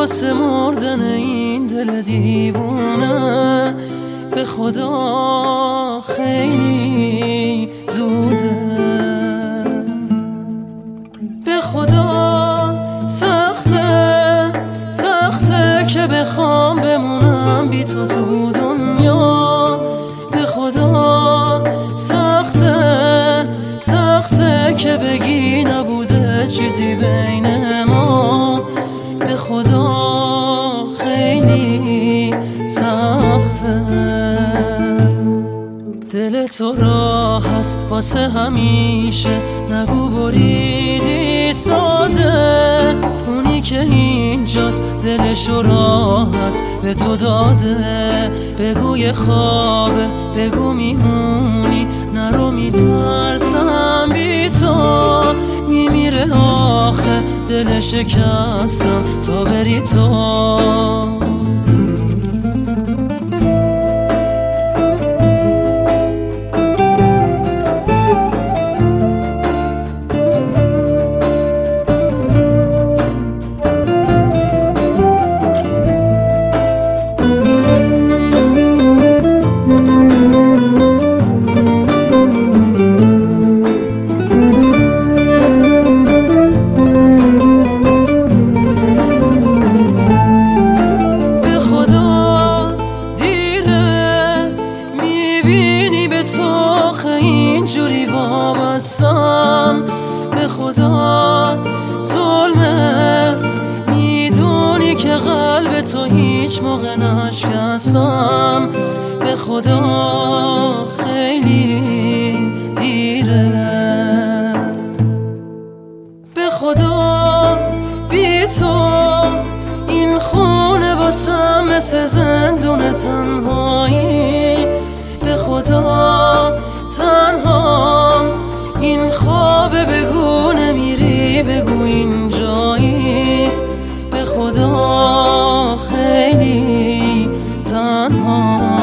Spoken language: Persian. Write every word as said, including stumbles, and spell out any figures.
واسه مردن این دل دیوونه به خدا خیلی زوده. به خدا سخته سخته که بخوام بمونم بی تو تو دنیا. به خدا سخته سخته که بگی نبوده چیزی بین ما. به خدا خیلی سخته. دل تو راحت واسه همیشه نگو بریدی ساده. اونی که اینجاست دلشو راحت به تو داده. بگو یه خوابه بگو میمونی نرو میترسم بی تو. میمیره آخه دل شکستم تا بری تو. اینجوری وابستم به خدا ظلمه. میدونی که قلب تو هیچ موقع نشکستم. به خدا خیلی دیره. به خدا بی تو این خونه واسم مثل زندون تنهایی. به خدا تنهام این خوابه بگو نمیری بگو اینجایی. به خدا خیلی تنهام.